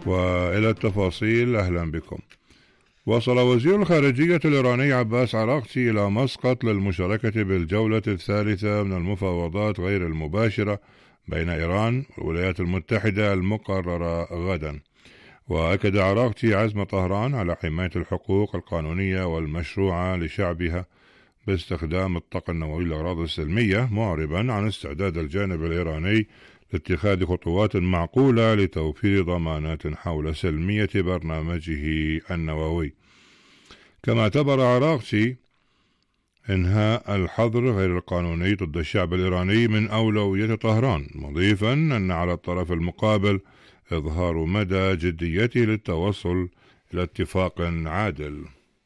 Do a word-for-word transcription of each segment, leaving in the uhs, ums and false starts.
وإلى التفاصيل أهلا بكم. وصل وزير الخارجية الإيراني عباس عراقچي إلى مسقط للمشاركة بالجولة الثالثة من المفاوضات غير المباشرة بين إيران والولايات المتحدة المقررة غدا. وأكد عراقچي عزم طهران على حماية الحقوق القانونية والمشروعة لشعبها باستخدام الطاقة النووية للأغراض السلمية، معربا عن استعداد الجانب الإيراني لاتخاذ خطوات معقولة لتوفير ضمانات حول سلمية برنامجه النووي. كما اعتبر عراقچي إنهاء الحظر غير القانوني ضد الشعب الإيراني من أولوية طهران، مضيفا أن على الطرف المقابل إظهار مدى جديته للتوصل إلى اتفاق عادل.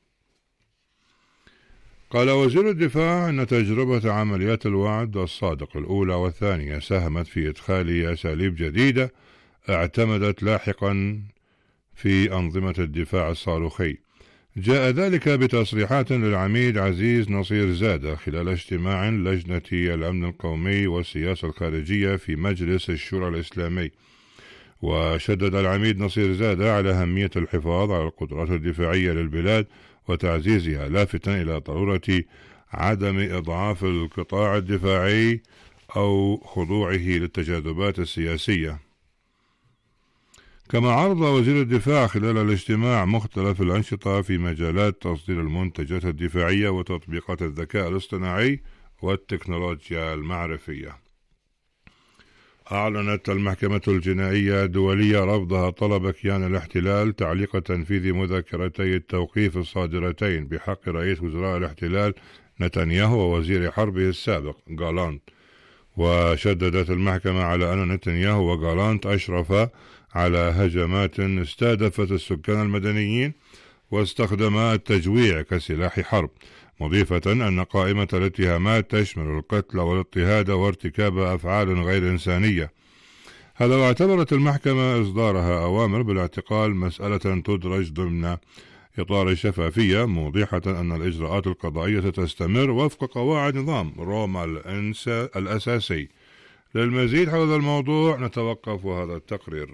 قال وزير الدفاع أن تجربة عمليات الوعد الصادق الأولى والثانية ساهمت في إدخال أساليب جديدة اعتمدت لاحقا في أنظمة الدفاع الصاروخي. جاء ذلك بتصريحات للعميد عزيز نصير زادة خلال اجتماع لجنة الأمن القومي والسياسة الخارجية في مجلس الشورى الإسلامي. وشدد العميد نصير زادة على أهمية الحفاظ على القدرات الدفاعية للبلاد وتعزيزها، لافتا إلى ضرورة عدم إضعاف القطاع الدفاعي أو خضوعه للتجاذبات السياسية. كما عرض وزير الدفاع خلال الاجتماع مختلف الأنشطة في مجالات تصدير المنتجات الدفاعية وتطبيقات الذكاء الاصطناعي والتكنولوجيا المعرفية. أعلنت المحكمة الجنائية الدولية رفضها طلب كيان الاحتلال تعليق تنفيذ مذكرتي التوقيف الصادرتين بحق رئيس وزراء الاحتلال نتنياهو ووزير حربه السابق غالانت. وشددت المحكمة على أن نتنياهو وغالانت أشرفا على هجمات استهدفت السكان المدنيين واستخدما التجويع كسلاح حرب، مضيفة أن قائمة الاتهامات تشمل القتل والاضطهاد وارتكاب أفعال غير إنسانية. هذا واعتبرت المحكمة إصدارها أوامر بالاعتقال مسألة تدرج ضمن إطار الشفافية، موضحة أن الإجراءات القضائية تستمر وفق قواعد نظام روما الأساسي. للمزيد حول هذا الموضوع نتوقف هذا التقرير.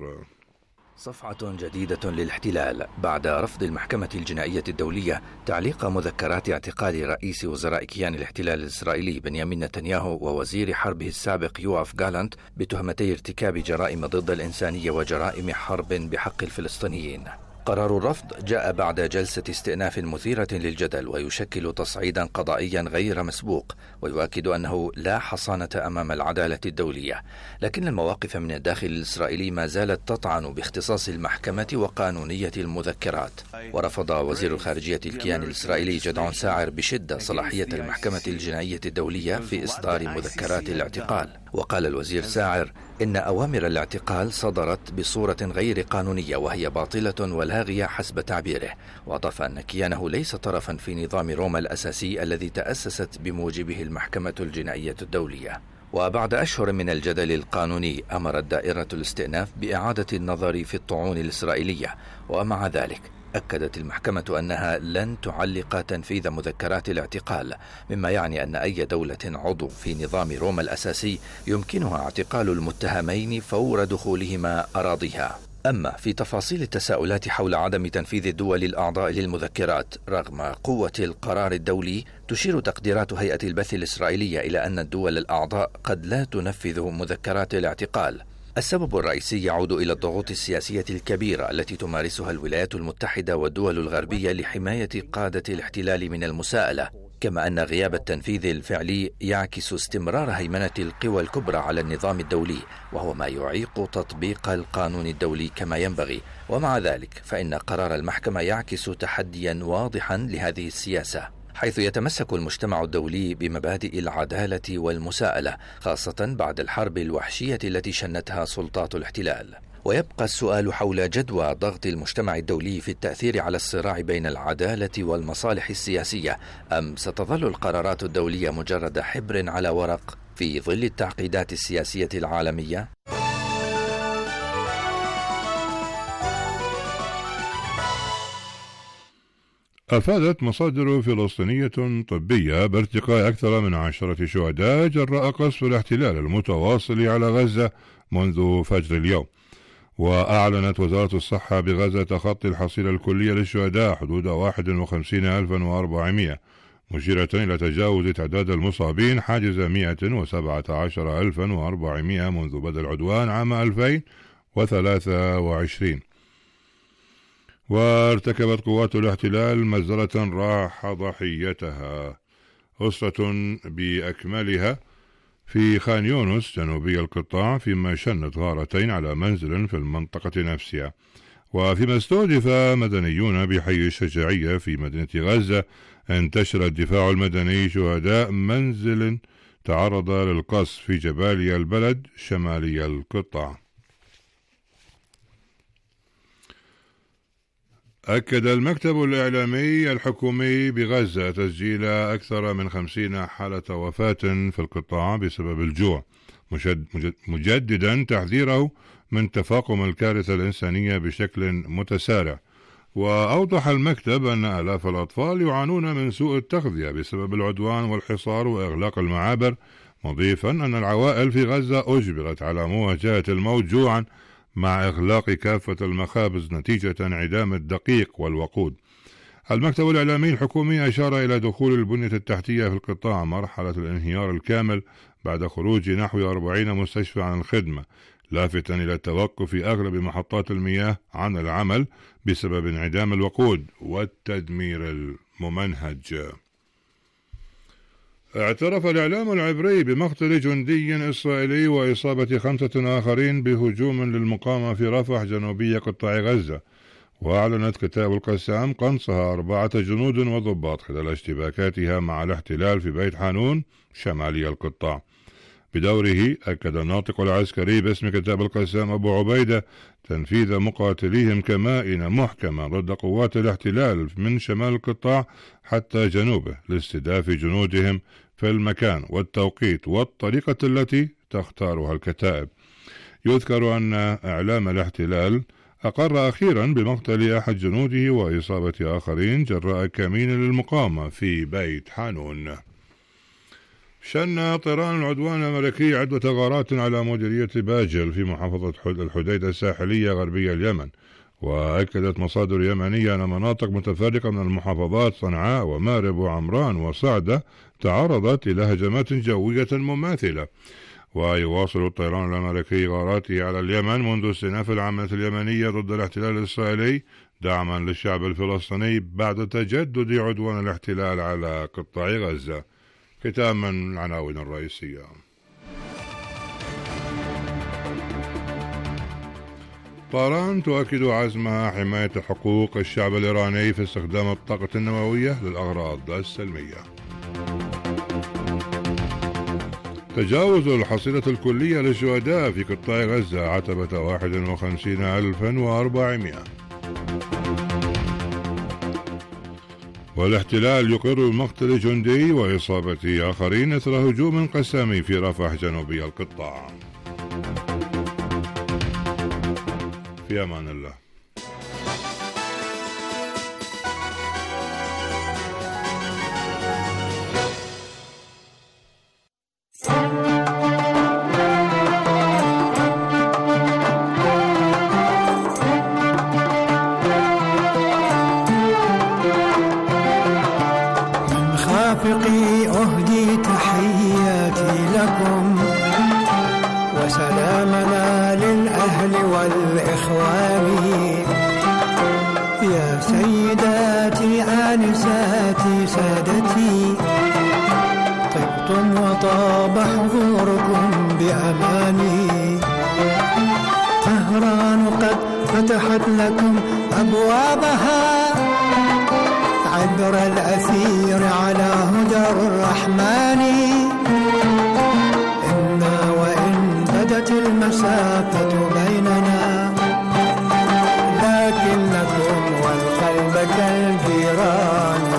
صفعة جديدة للاحتلال بعد رفض المحكمة الجنائية الدولية تعليق مذكرات اعتقال رئيس وزراء كيان الاحتلال الإسرائيلي بنيامين نتنياهو ووزير حربه السابق يوآف غالانت بتهمتي ارتكاب جرائم ضد الإنسانية وجرائم حرب بحق الفلسطينيين. قرار الرفض جاء بعد جلسة استئناف مثيرة للجدل ويشكل تصعيدا قضائيا غير مسبوق، ويؤكد أنه لا حصانة أمام العدالة الدولية. لكن المواقف من الداخل الإسرائيلي ما زالت تطعن باختصاص المحكمة وقانونية المذكرات. ورفض وزير الخارجية الكيان الإسرائيلي جدعون ساعر بشدة صلاحية المحكمة الجنائية الدولية في إصدار مذكرات الاعتقال. وقال الوزير ساعر إن أوامر الاعتقال صدرت بصورة غير قانونية وهي باطلة ولاغية حسب تعبيره، وأضاف أن كيانه ليس طرفا في نظام روما الأساسي الذي تأسست بموجبه المحكمة الجنائية الدولية. وبعد أشهر من الجدل القانوني أمرت دائرة الاستئناف بإعادة النظر في الطعون الإسرائيلية، ومع ذلك أكدت المحكمة أنها لن تعلق تنفيذ مذكرات الاعتقال، مما يعني أن أي دولة عضو في نظام روما الأساسي يمكنها اعتقال المتهمين فور دخولهما أراضيها. أما في تفاصيل التساؤلات حول عدم تنفيذ الدول الأعضاء للمذكرات رغم قوة القرار الدولي، تشير تقديرات هيئة البث الإسرائيلية إلى أن الدول الأعضاء قد لا تنفذ مذكرات الاعتقال. السبب الرئيسي يعود إلى الضغوط السياسية الكبيرة التي تمارسها الولايات المتحدة والدول الغربية لحماية قادة الاحتلال من المساءلة، كما أن غياب التنفيذ الفعلي يعكس استمرار هيمنة القوى الكبرى على النظام الدولي، وهو ما يعيق تطبيق القانون الدولي كما ينبغي. ومع ذلك فإن قرار المحكمة يعكس تحديا واضحا لهذه السياسة، حيث يتمسك المجتمع الدولي بمبادئ العدالة والمساءلة، خاصة بعد الحرب الوحشية التي شنتها سلطات الاحتلال. ويبقى السؤال حول جدوى ضغط المجتمع الدولي في التأثير على الصراع بين العدالة والمصالح السياسية، أم ستظل القرارات الدولية مجرد حبر على ورق في ظل التعقيدات السياسية العالمية؟ أفادت مصادر فلسطينية طبية بارتقاء أكثر من عشرة شهداء جراء قصف الاحتلال المتواصل على غزة منذ فجر اليوم. وأعلنت وزارة الصحة بغزة تخطي الحصيلة الكلية للشهداء حدود واحد وخمسين ألفا وأربعمائة، مشيرة إلى تجاوز تعداد المصابين حاجز مائة وسبعة عشر ألفا وأربعمائة منذ بدء العدوان عام ألفين وثلاثة وعشرين. وارتكبت قوات الاحتلال مجزرة راح ضحيتها أسرة بأكملها في خان يونس جنوبي القطاع، فيما شنت غارتين على منزل في المنطقة نفسها. وفيما استهدف مدنيون بحي الشجاعية في مدينة غزة، انتشر الدفاع المدني شهداء منزل تعرض للقصف في جباليا البلد شمالي القطاع. أكد المكتب الإعلامي الحكومي بغزة تسجيل أكثر من خمسين حالة وفاة في القطاع بسبب الجوع، مجددا تحذيره من تفاقم الكارثة الإنسانية بشكل متسارع. وأوضح المكتب أن آلاف الأطفال يعانون من سوء التغذية بسبب العدوان والحصار وإغلاق المعابر، مضيفا أن العوائل في غزة أجبرت على مواجهة الموت جوعا مع إغلاق كافة المخابز نتيجة انعدام الدقيق والوقود. المكتب الإعلامي الحكومي أشار إلى دخول البنية التحتية في القطاع مرحلة الانهيار الكامل بعد خروج نحو أربعين مستشفى عن الخدمة، لافتا إلى توقف أغلب محطات المياه عن العمل بسبب انعدام الوقود والتدمير الممنهج. اعترف الإعلام العبري بمقتل جندي إسرائيلي وإصابة خمسة آخرين بهجوم للمقاومة في رفح جنوبي قطاع غزة، وأعلنت كتائب القسام قنصها أربعة جنود وضباط خلال اشتباكاتها مع الاحتلال في بيت حانون شمالي القطاع. بدوره أكد الناطق العسكري باسم كتائب القسام أبو عبيدة تنفيذ مقاتليهم كمائن محكمة ضد قوات الاحتلال من شمال القطاع حتى جنوبه لاستهداف جنودهم في المكان والتوقيت والطريقة التي تختارها الكتائب. يذكر أن إعلام الاحتلال أقر أخيرا بمقتل أحد جنوده وإصابة آخرين جراء كمين للمقاومة في بيت حانون. شن طيران العدوان الأمريكي عدة غارات على مديرية باجل في محافظة الحديدة الساحلية غربية اليمن، وأكدت مصادر يمنية أن مناطق متفرقة من المحافظات صنعاء ومارب وعمران وصعدة تعرضت إلى هجمات جوية مماثلة. ويواصل الطيران الأمريكي غاراته على اليمن منذ استئناف العملية اليمنية ضد الاحتلال الإسرائيلي دعما للشعب الفلسطيني بعد تجدد عدوان الاحتلال على قطاع غزة. ختاما العناوين الرئيسية. طهران تؤكد عزمها حماية حقوق الشعب الإيراني في استخدام الطاقة النووية للأغراض السلمية. تجاوز الحصيلة الكلية للشهداء في قطاع غزة عتبة واحد وخمسين ألفا وأربعمائة. والاحتلال يقر بمقتل جندي وإصابة آخرين إثر هجوم قسامي في رفح جنوبي القطاع. في أمان الله. أهدي تحياتي لكم وسلامنا للأهل والإخوان، يا سيداتي آنساتي سادتي، طبتم وطاب حضوركم بأماني. طهران قد فتحت لكم أبوابها عبر الأثير على هدى الرحمن. إنا وإن بدت المسافة بيننا لكنكم والقلب كالجيران.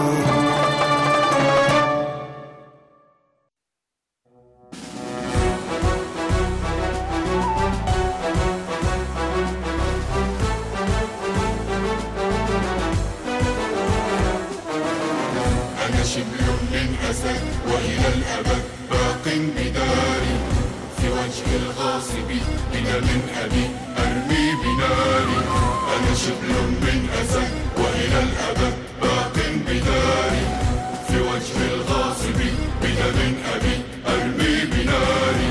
شبل من أسد وإلى الأبد باق بداري في وجه الغاصب بنا من أبي شبل من أسد وإلى الأبد باق بداري في وجه الغاصب بدم أبي أرمي بناري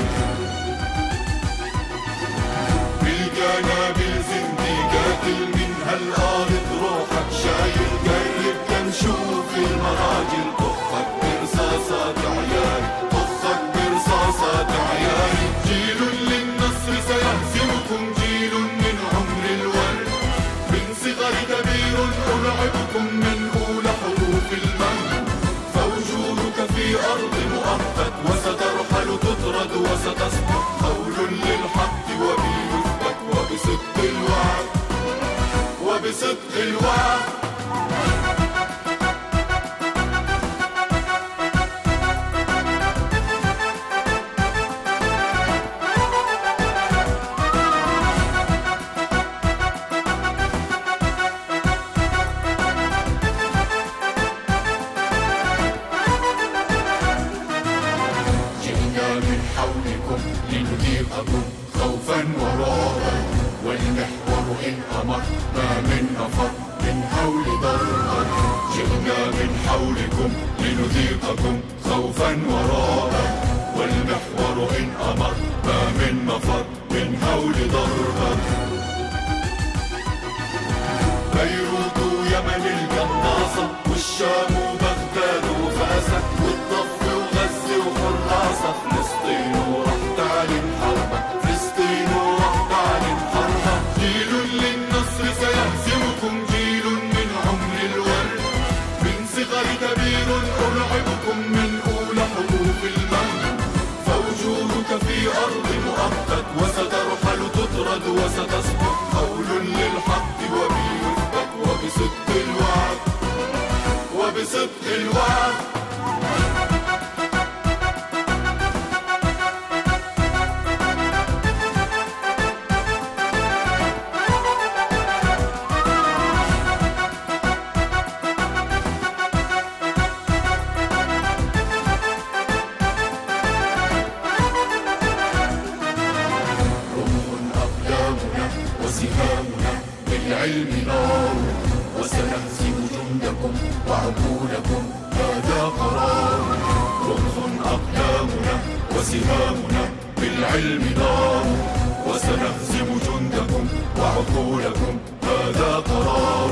بالجنابل زندي قاتل منها الأرض روحك شايل قرب تنشوف المراجل طخك برصاصات عياري طخك برصاصات عياري جيل للنصر سيهزمكم جيل من عمر الورد من صغر كبير أرعبكم من أولى حروف المهد فوجودك في أرض مؤقت وسترحل تطرد وستصبح قول للحق وبي يثبت وبصدق الوعد وبصدق الوعد لنذيقكم خوفا ورعبا والمحور إن أمر ما من نفر من حول ضربا جئنا من حولكم لنذيقكم خوفا ورعبا والمحور إن أمر ما من نفر من حول ضربا بيروت يمن القناصة والشام وبغداد وفاسة والضف وغزة وحراسة فلسطين ورح تعلن حربة فلسطين ورح تعلن حربة جيل للنصر سيهزمكم جيل من عمر الورد من صغر كبير أرعبكم من أولى حروف المهد فوجودك في أرض مؤقت وسترحل تطرد وستصبح قول للحق وبي يثبت وبصدق الوعد وبصدق الوعد بالعلم نار وسنهزم جندكم وعقولكم هذا قرار رمح أقدامنا وسهامنا بالعلم نار وسنهزم جندكم وعقولكم هذا قرار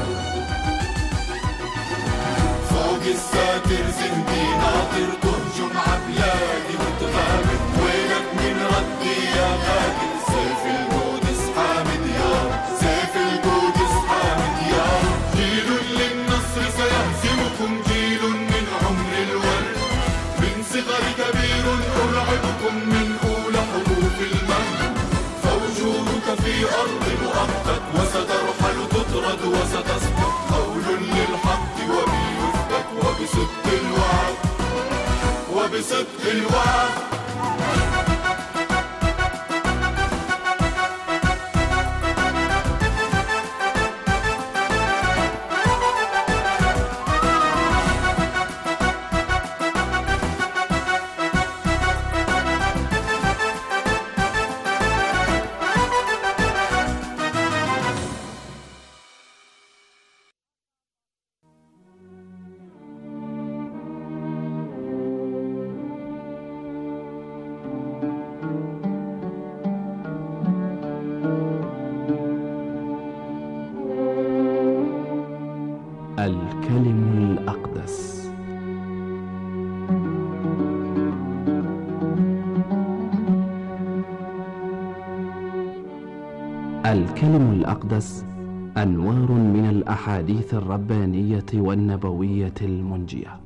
فوق الساتر زندي ناطر تهجم عبلادي وتغامر وينك من ردي يا غادر سيف القدس حامد يا سيف القدس حامد يا جيل للنصر سيهزمكم جيل من عمر الورد من صغر كبير أرعبكم من أولى حروف المهد فوجودك في أرض مؤقت وسترحل تطرد وستصبح قول للحق وبي يثبت وبصدق الوعد وبصدق الوعد الكلم الأقدس. الكلم الأقدس أنوار من الأحاديث الربانية والنبوية المنجية.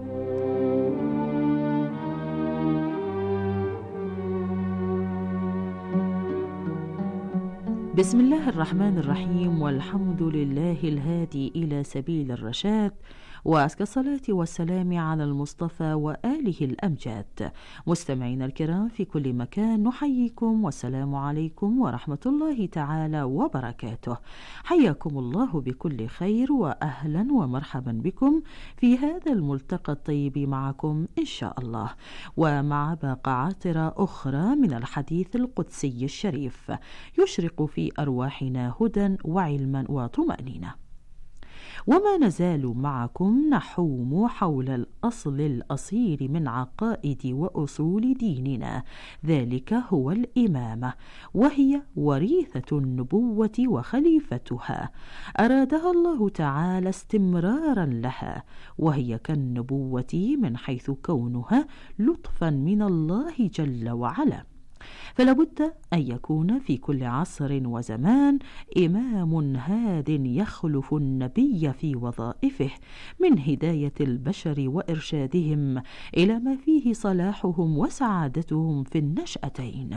بسم الله الرحمن الرحيم، والحمد لله الهادي إلى سبيل الرشاد، وأزكى الصلاة والسلام على المصطفى وآله الأمجاد. مستمعينا الكرام في كل مكان، نحييكم والسلام عليكم ورحمة الله تعالى وبركاته. حياكم الله بكل خير وأهلا ومرحبا بكم في هذا الملتقى الطيب معكم إن شاء الله، ومع باقة عطرة أخرى من الحديث القدسي الشريف يشرق في أرواحنا هدى وعلما وطمأنينة. وما نزال معكم نحوم حول الأصل الأصيل من عقائد وأصول ديننا، ذلك هو الإمامة، وهي وريثة النبوة وخليفتها، أرادها الله تعالى استمرارا لها، وهي كالنبوة من حيث كونها لطفا من الله جل وعلا. فلابد أن يكون في كل عصر وزمان إمام هاد يخلف النبي في وظائفه من هداية البشر وإرشادهم إلى ما فيه صلاحهم وسعادتهم في النشأتين.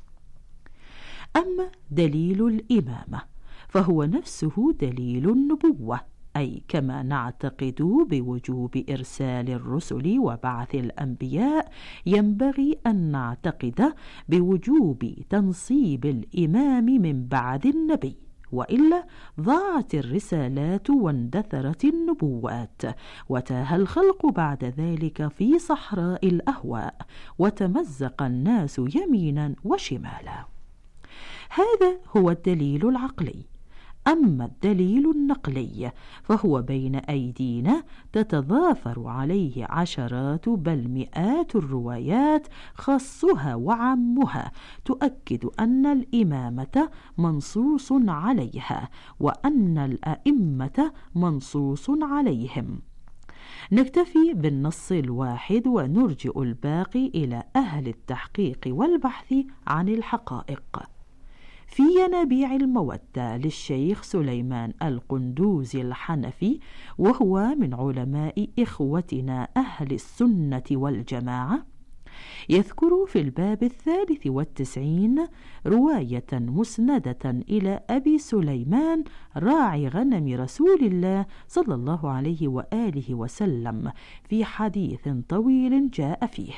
أما دليل الإمامة فهو نفسه دليل النبوة، أي كما نعتقد بوجوب إرسال الرسل وبعث الأنبياء، ينبغي أن نعتقد بوجوب تنصيب الإمام من بعد النبي، وإلا ضاعت الرسالات واندثرت النبوات، وتاه الخلق بعد ذلك في صحراء الأهواء، وتمزق الناس يمينا وشمالا. هذا هو الدليل العقلي. أما الدليل النقلي فهو بين أيدينا، تتضافر عليه عشرات بل مئات الروايات خاصها وعمها تؤكد أن الإمامة منصوص عليها، وأن الأئمة منصوص عليهم. نكتفي بالنص الواحد ونرجئ الباقي إلى أهل التحقيق والبحث عن الحقائق. في ينابيع المودة للشيخ سليمان القندوزي الحنفي، وهو من علماء إخوتنا أهل السنة والجماعة، يذكر في الباب الثالث والتسعين رواية مسندة إلى أبي سليمان راعي غنم رسول الله صلى الله عليه وآله وسلم في حديث طويل جاء فيه: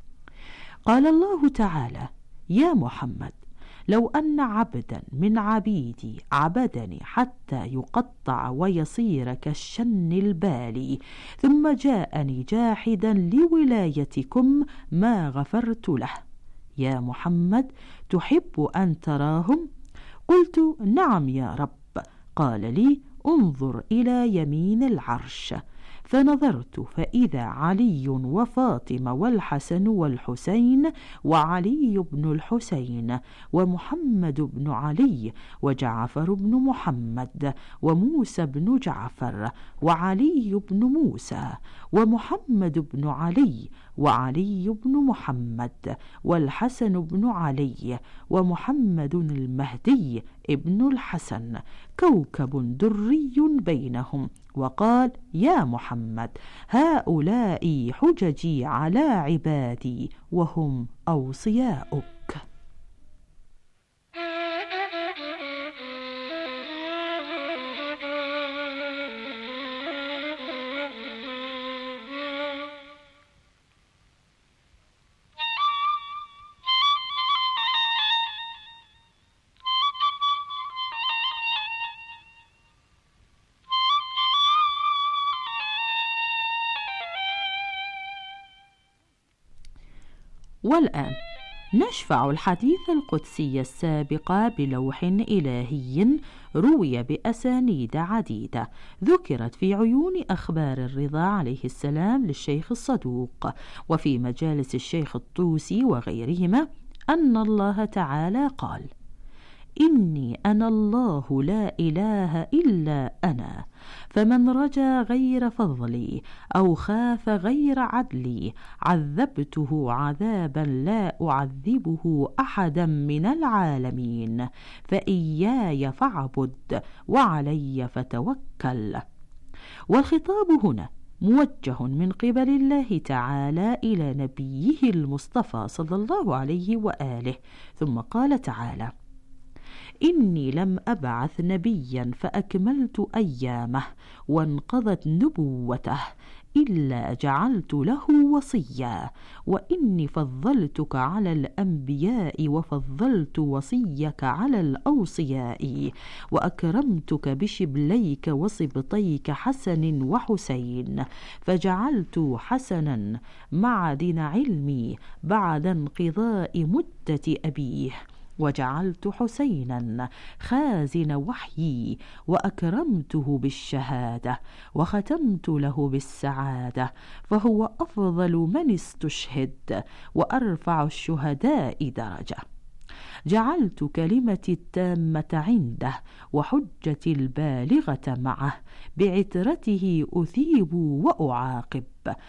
قال الله تعالى: يا محمد، لو أن عبدا من عبيدي عبدني حتى يقطع ويصير كالشن البالي، ثم جاءني جاحدا لولايتكم ما غفرت له. يا محمد، تحب أن تراهم؟ قلت: نعم يا رب. قال لي: انظر إلى يمين العرش. فنظرت فإذا علي وفاطمة والحسن والحسين وعلي بن الحسين ومحمد بن علي وجعفر بن محمد وموسى بن جعفر وعلي بن موسى ومحمد بن علي وعلي بن محمد والحسن بن علي ومحمد المهدي ابن الحسن، كوكب دري بينهم. وقال: يا محمد، هؤلاء حججي على عبادي وهم أوصياؤك. والآن نشفع الحديث القدسي السابق بلوح إلهي روي بأسانيد عديدة ذكرت في عيون أخبار الرضا عليه السلام للشيخ الصدوق، وفي مجالس الشيخ الطوسي وغيرهما، أن الله تعالى قال: إني أنا الله لا إله إلا أنا، فمن رجا غير فضلي أو خاف غير عدلي عذبته عذابا لا أعذبه أحدا من العالمين، فإياي فاعبد وعلي فتوكل. والخطاب هنا موجه من قبل الله تعالى إلى نبيه المصطفى صلى الله عليه وآله. ثم قال تعالى: إني لم أبعث نبيا فأكملت أيامه وانقضت نبوته إلا جعلت له وصيا، وإني فضلتك على الأنبياء وفضلت وصيك على الأوصياء، وأكرمتك بشبليك وصبطيك حسن وحسين، فجعلت حسنا معدن علمي بعد انقضاء مدة أبيه، وجعلت حسينا خازن وحيي، وأكرمته بالشهادة وختمت له بالسعادة، فهو أفضل من استشهد وأرفع الشهداء درجة. جعلت كلمتي التامة عنده وحجتي البالغة معه، بعترته أثيب وأعاقب.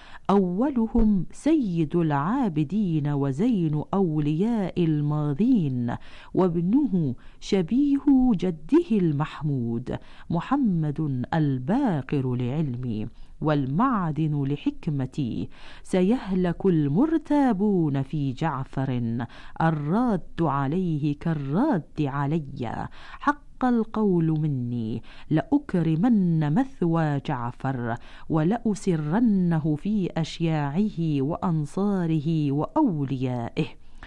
أولهم سيد العابدين وزين أولياء الماضين، وابنه شبيه جده المحمود، محمد الباقر لعلمي والمعدن لحكمتي. سيهلك المرتابون في جعفر، الراد عليه كالراد علي، حق القول مني لأكرمن مثوى جعفر، ولأسرنه في أشياعه وأنصاره وأوليائه.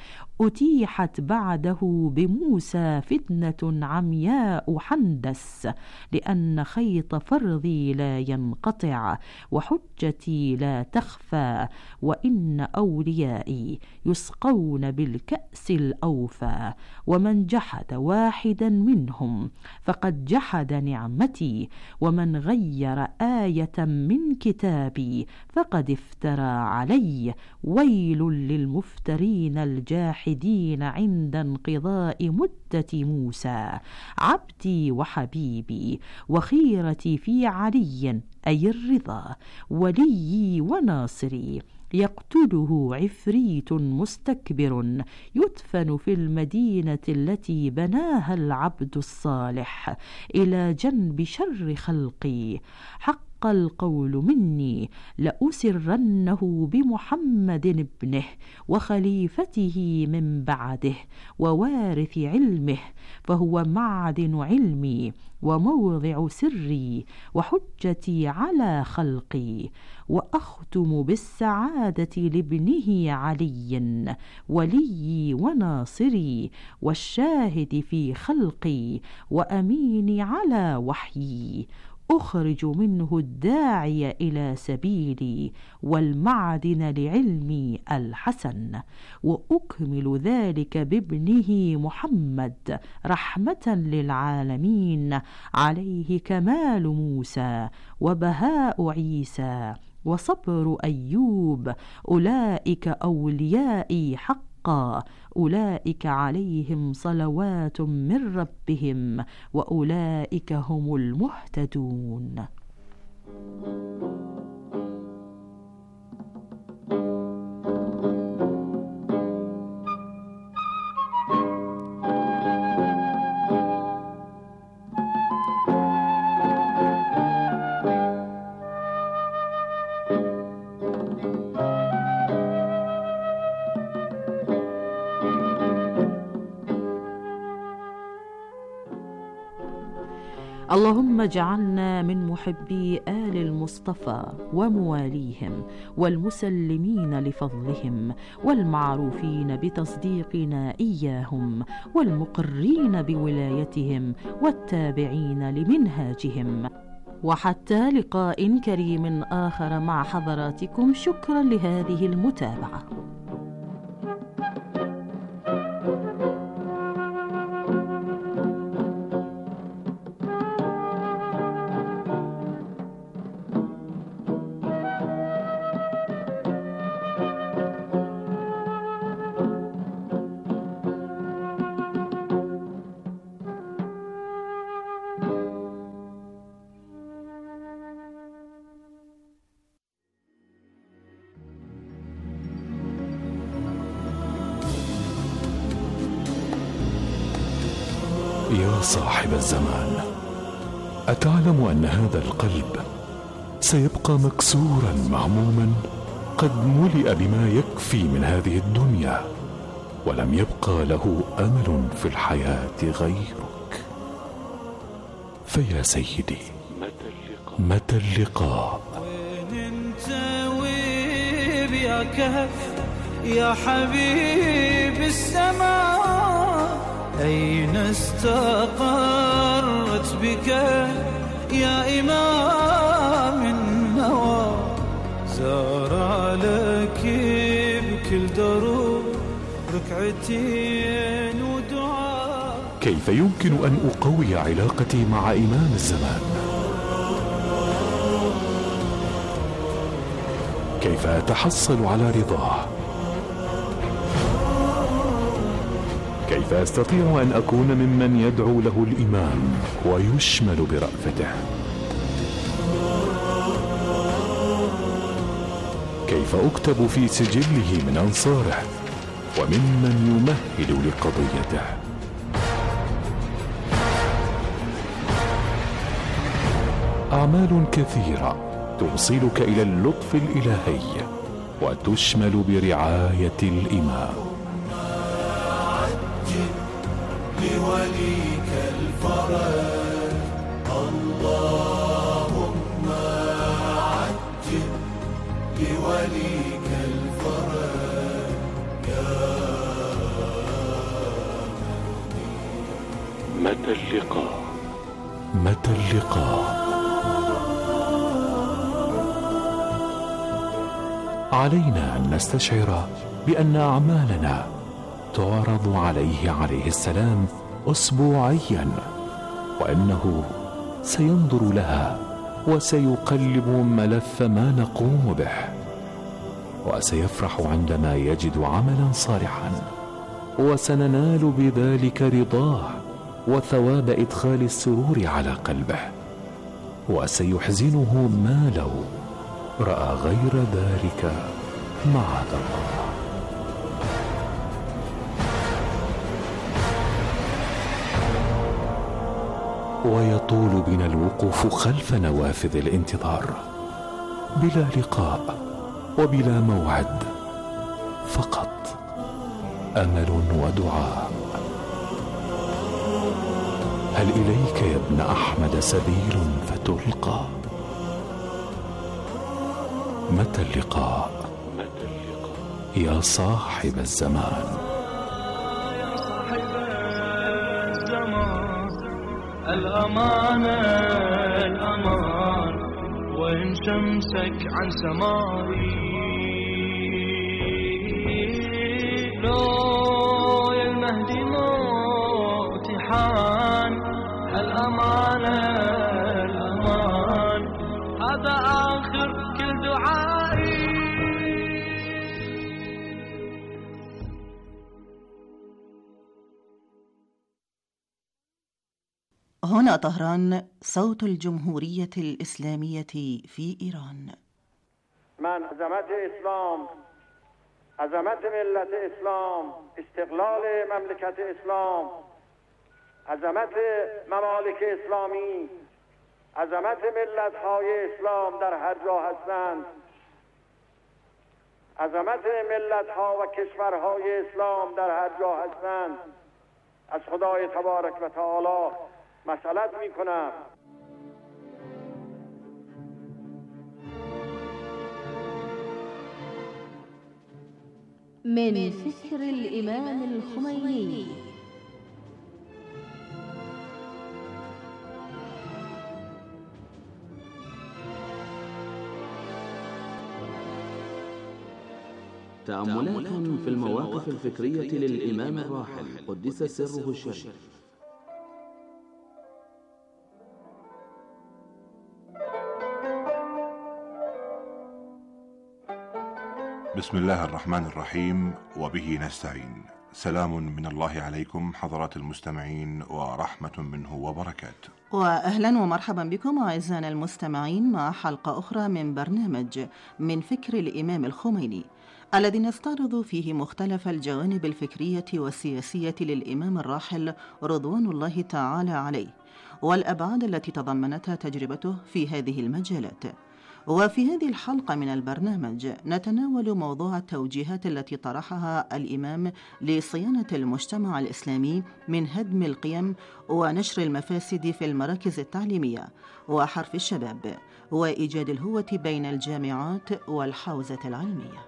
أتيحت بعده بموسى فتنة عمياء حندس، لأن خيط فرضي لا ينقطع وحجتي لا تخفى، وإن أوليائي يسقون بالكأس الأوفى، ومن جحد واحدا منهم فقد جحد نعمتي، ومن غير آية من كتابي فقد افترى علي. ويل للمفترين الجاحدين عند انقضاء مدة موسى، عبدي وحبيبي وخيرتي في علي، أي الرضا، وليي وناصري. يقتله عفريت مستكبر يدفن في المدينة التي بناها العبد الصالح إلى جنب شر خلقي. حق القول مني لأسرنه بمحمد ابنه وخليفته من بعده ووارث علمه، فهو معدن علمي وموضع سري وحجتي على خلقي. وأختم بالسعادة لابنه علي، ولي وناصري والشاهد في خلقي وأميني على وحيي. أخرج منه الداعي إلى سبيلي والمعدن لعلمي الحسن، وأكمل ذلك بابنه محمد رحمة للعالمين، عليه كمال موسى وبهاء عيسى وصبر أيوب. أولئك أوليائي حقا، أولئك عليهم صلوات من ربهم، وأولئك هم المهتدون. اللهم اجعلنا من محبي آل المصطفى ومواليهم والمسلمين لفضلهم والمعروفين بتصديقنا إياهم والمقرين بولايتهم والتابعين لمنهاجهم. وحتى لقاء كريم آخر مع حضراتكم، شكرا لهذه المتابعة. يا صاحب الزمان، أتعلم أن هذا القلب سيبقى مكسورا مهموما قد ملئ بما يكفي من هذه الدنيا، ولم يبقى له أمل في الحياة غيرك. فيا سيدي، متى اللقاء؟ وين انت ويب يا كهف يا حبيب السماء؟ أين استقرت بك يا إمام النوى؟ زار لك بكل دروب ركعتين ودعاء. كيف يمكن أن أقوي علاقتي مع إمام الزمان؟ كيف أتحصل على رضاه؟ كيف أستطيع أن أكون ممن يدعو له الإمام ويشمل برأفته؟ كيف أكتب في سجله من أنصاره وممن يمهد لقضيته؟ أعمال كثيرة توصلك إلى اللطف الإلهي وتشمل برعاية الإمام. لوليك الفرج اللهم عجل لوليك الفرج يا متى اللقاء؟ متى اللقاء؟ علينا أن نستشعر بأن أعمالنا تعرض عليه عليه السلام أسبوعيا، وأنه سينظر لها وسيقلب ملف ما نقوم به، وسيفرح عندما يجد عملا صالحا، وسننال بذلك رضاه وثواب إدخال السرور على قلبه، وسيحزنه ما لو رأى غير ذلك معاذ الله. ويطول بنا الوقوف خلف نوافذ الانتظار بلا لقاء وبلا موعد، فقط أمل ودعاء. هل إليك يا ابن أحمد سبيل فتلقى؟ متى اللقاء يا صاحب الزمان؟ يا صاحب الزمان الأمان الأمان، وإن شمسك عن سماري لو يا المهدي موتحان. الأمان الأمان هذا آخر كل دعائي. هنا طهران، صوت الجمهورية الإسلامية في إيران. من عظمت اسلام، عظمت ملت اسلام، استقلال مملکت اسلام، عظمت ممالک اسلامی، عظمت ملت‌های اسلام در هر جا هستند، عظمت ملت‌ها و کشورهای اسلام در هر جا هستند، از خدای تبارک و تعالی مسئلت می‌کنم. من فكر الإمام الخميني. تأملات في المواقف الفكرية للإمام الراحل قدس سره الشريف. بسم الله الرحمن الرحيم، وبه نستعين. سلام من الله عليكم حضرات المستمعين، ورحمة منه وبركاته. وأهلا ومرحبا بكم أعزائنا المستمعين مع حلقة أخرى من برنامج من فكر الإمام الخميني، الذي نستعرض فيه مختلف الجوانب الفكرية والسياسية للإمام الراحل رضوان الله تعالى عليه، والأبعاد التي تضمنتها تجربته في هذه المجالات. وفي هذه الحلقة من البرنامج نتناول موضوع التوجيهات التي طرحها الإمام لصيانة المجتمع الإسلامي من هدم القيم ونشر المفاسد في المراكز التعليمية وحرف الشباب وإيجاد الهوة بين الجامعات والحوزة العلمية.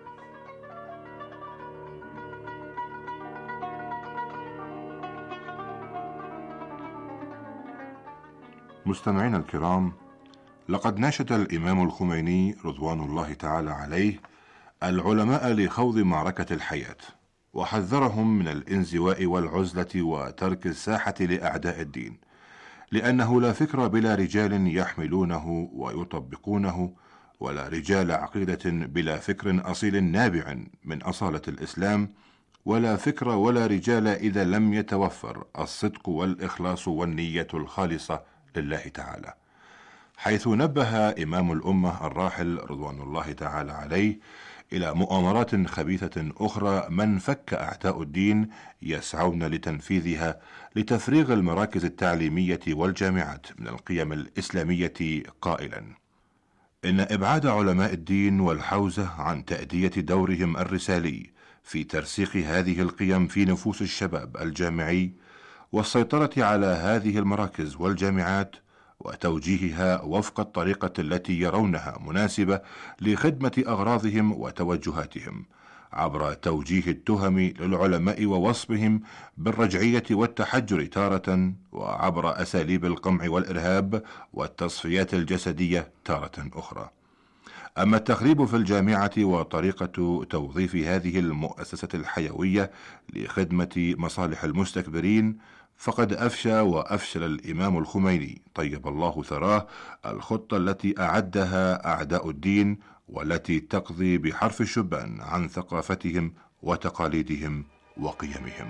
مستمعينا الكرام، لقد ناشد الإمام الخميني رضوان الله تعالى عليه العلماء لخوض معركة الحياة، وحذرهم من الانزواء والعزلة وترك الساحة لأعداء الدين، لأنه لا فكر بلا رجال يحملونه ويطبقونه، ولا رجال عقيدة بلا فكر أصيل نابع من أصالة الإسلام، ولا فكر ولا رجال إذا لم يتوفر الصدق والإخلاص والنية الخالصة لله تعالى، حيث نبه إمام الأمة الراحل رضوان الله تعالى عليه إلى مؤامرات خبيثة أخرى من فك أعداء الدين يسعون لتنفيذها لتفريغ المراكز التعليمية والجامعات من القيم الإسلامية، قائلا: إن إبعاد علماء الدين والحوزة عن تأدية دورهم الرسالي في ترسيخ هذه القيم في نفوس الشباب الجامعي والسيطرة على هذه المراكز والجامعات وتوجيهها وفق الطريقة التي يرونها مناسبة لخدمة أغراضهم وتوجهاتهم، عبر توجيه التهم للعلماء ووصفهم بالرجعية والتحجر تارة، وعبر أساليب القمع والإرهاب والتصفيات الجسدية تارة أخرى. أما التخريب في الجامعة وطريقة توظيف هذه المؤسسة الحيوية لخدمة مصالح المستكبرين، فقد أفشى وأفشل الإمام الخميني طيب الله ثراه الخطة التي أعدها أعداء الدين، والتي تقضي بحرف الشبان عن ثقافتهم وتقاليدهم وقيمهم.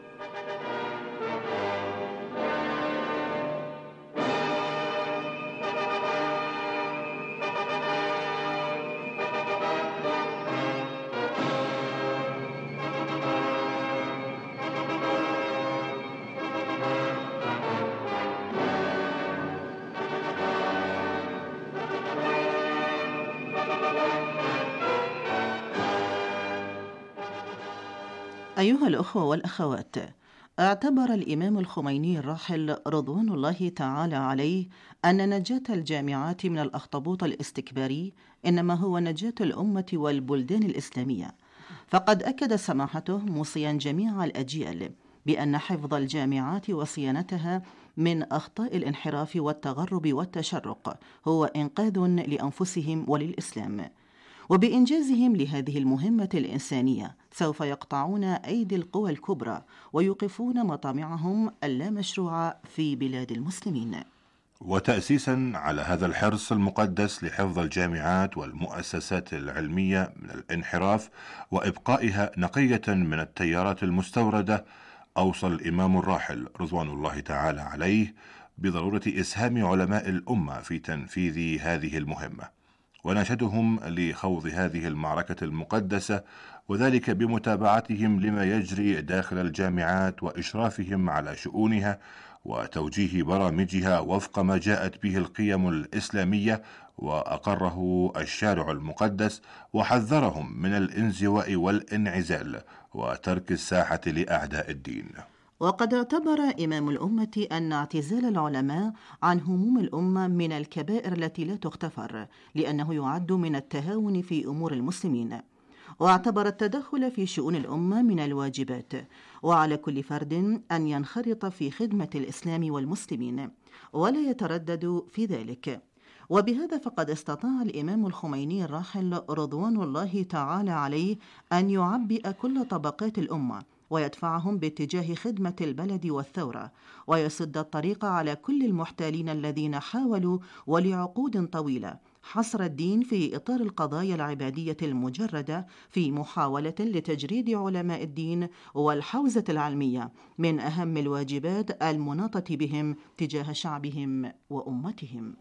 أيها الأخوة والأخوات، اعتبر الإمام الخميني الراحل رضوان الله تعالى عليه أن نجاة الجامعات من الأخطبوط الاستكباري إنما هو نجاة الأمة والبلدان الإسلامية، فقد أكد سماحته موصيا جميع الأجيال بأن حفظ الجامعات وصيانتها من أخطاء الانحراف والتغرب والتشرق هو إنقاذ لأنفسهم وللإسلام، وبإنجازهم لهذه المهمة الإنسانية سوف يقطعون أيدي القوى الكبرى ويوقفون مطامعهم اللامشروعة في بلاد المسلمين. وتأسيسا على هذا الحرص المقدس لحفظ الجامعات والمؤسسات العلمية من الانحراف وإبقائها نقية من التيارات المستوردة، أوصى الإمام الراحل رضوان الله تعالى عليه بضرورة إسهام علماء الأمة في تنفيذ هذه المهمة، وناشدهم لخوض هذه المعركة المقدسة، وذلك بمتابعتهم لما يجري داخل الجامعات وإشرافهم على شؤونها وتوجيه برامجها وفق ما جاءت به القيم الإسلامية وأقره الشارع المقدس، وحذرهم من الانزواء والانعزال وترك الساحة لأعداء الدين. وقد اعتبر إمام الأمة أن اعتزال العلماء عن هموم الأمة من الكبائر التي لا تغتفر، لأنه يعد من التهاون في أمور المسلمين، واعتبر التدخل في شؤون الأمة من الواجبات، وعلى كل فرد أن ينخرط في خدمة الإسلام والمسلمين ولا يتردد في ذلك. وبهذا فقد استطاع الإمام الخميني الراحل رضوان الله تعالى عليه أن يعبئ كل طبقات الأمة ويدفعهم باتجاه خدمة البلد والثورة، ويسد الطريق على كل المحتالين الذين حاولوا ولعقود طويلة حصر الدين في إطار القضايا العبادية المجردة، في محاولة لتجريد علماء الدين والحوزة العلمية من أهم الواجبات المناطة بهم تجاه شعبهم وأمتهم.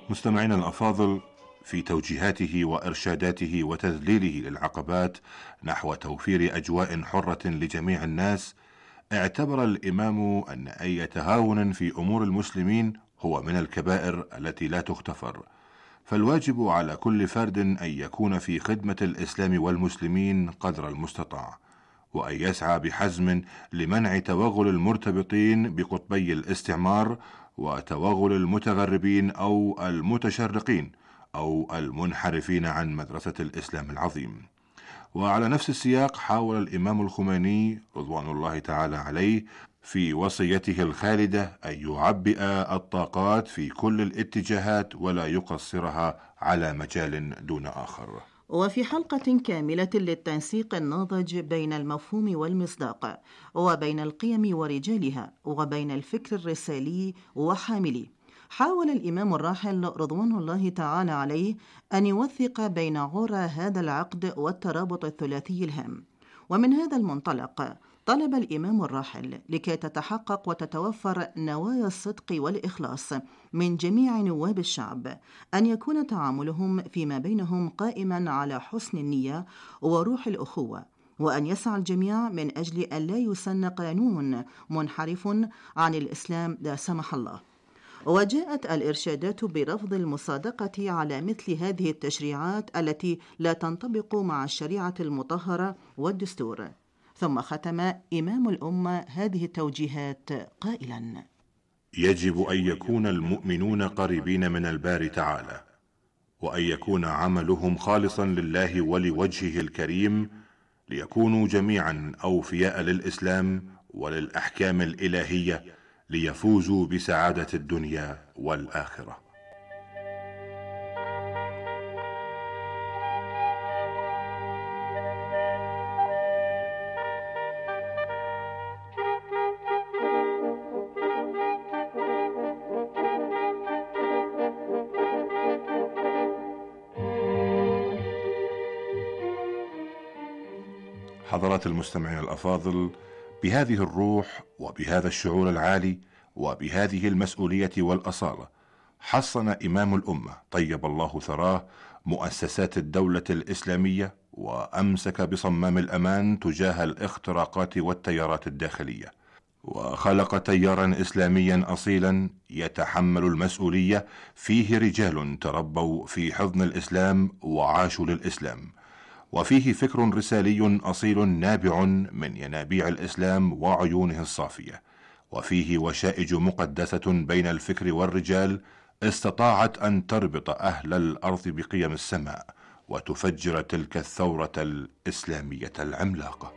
مستمعينا الأفاضل، في توجيهاته وإرشاداته وتذليله للعقبات نحو توفير أجواء حرة لجميع الناس، اعتبر الإمام أن أي تهاون في أمور المسلمين هو من الكبائر التي لا تغتفر، فالواجب على كل فرد أن يكون في خدمة الإسلام والمسلمين قدر المستطاع، وأن يسعى بحزم لمنع توغل المرتبطين بقطبي الاستعمار وتوغل المتغربين أو المتشرقين أو المنحرفين عن مدرسة الإسلام العظيم. وعلى نفس السياق حاول الإمام الخميني رضوان الله تعالى عليه في وصيته الخالدة أن يعبئ الطاقات في كل الاتجاهات ولا يقصرها على مجال دون آخر. وفي حلقة كاملة للتنسيق الناضج بين المفهوم والمصداق، وبين القيم ورجالها، وبين الفكر الرسالي وحامليه، حاول الإمام الراحل رضوان الله تعالى عليه أن يوثق بين عرى هذا العقد والترابط الثلاثي الهام. ومن هذا المنطلق طلب الإمام الراحل لكي تتحقق وتتوفر نوايا الصدق والإخلاص من جميع نواب الشعب أن يكون تعاملهم فيما بينهم قائما على حسن النية وروح الأخوة، وأن يسعى الجميع من أجل أن لا يسن قانون منحرف عن الإسلام لا سمح الله. وجاءت الإرشادات برفض المصادقة على مثل هذه التشريعات التي لا تنطبق مع الشريعة المطهرة والدستور. ثم ختم إمام الأمة هذه التوجيهات قائلا: يجب أن يكون المؤمنون قريبين من الباري تعالى، وأن يكون عملهم خالصا لله ولوجهه الكريم، ليكونوا جميعا أوفياء للإسلام وللأحكام الإلهية، ليفوزوا بسعادة الدنيا والآخرة. حضرات المستمعين الأفاضل، بهذه الروح وبهذا الشعور العالي وبهذه المسؤولية والأصالة حصن إمام الأمة طيب الله ثراه مؤسسات الدولة الإسلامية، وأمسك بصمام الأمان تجاه الاختراقات والتيارات الداخلية، وخلق تيارا إسلاميا أصيلا يتحمل المسؤولية، فيه رجال تربوا في حضن الإسلام وعاشوا للإسلام، وفيه فكر رسالي أصيل نابع من ينابيع الإسلام وعيونه الصافية، وفيه وشائج مقدسة بين الفكر والرجال استطاعت أن تربط أهل الأرض بقيم السماء وتفجر تلك الثورة الإسلامية العملاقة.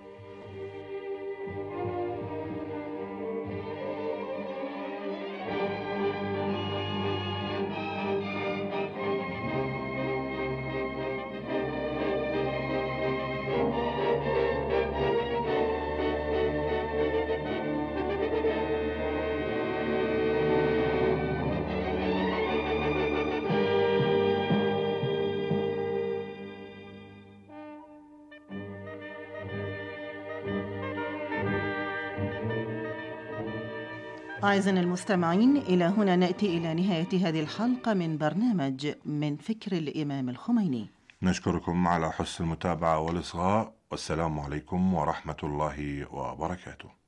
أعزائنا المستمعين، إلى هنا نأتي إلى نهاية هذه الحلقة من برنامج من فكر الإمام الخميني. نشكركم على حسن المتابعة والإصغاء، والسلام عليكم ورحمة الله وبركاته.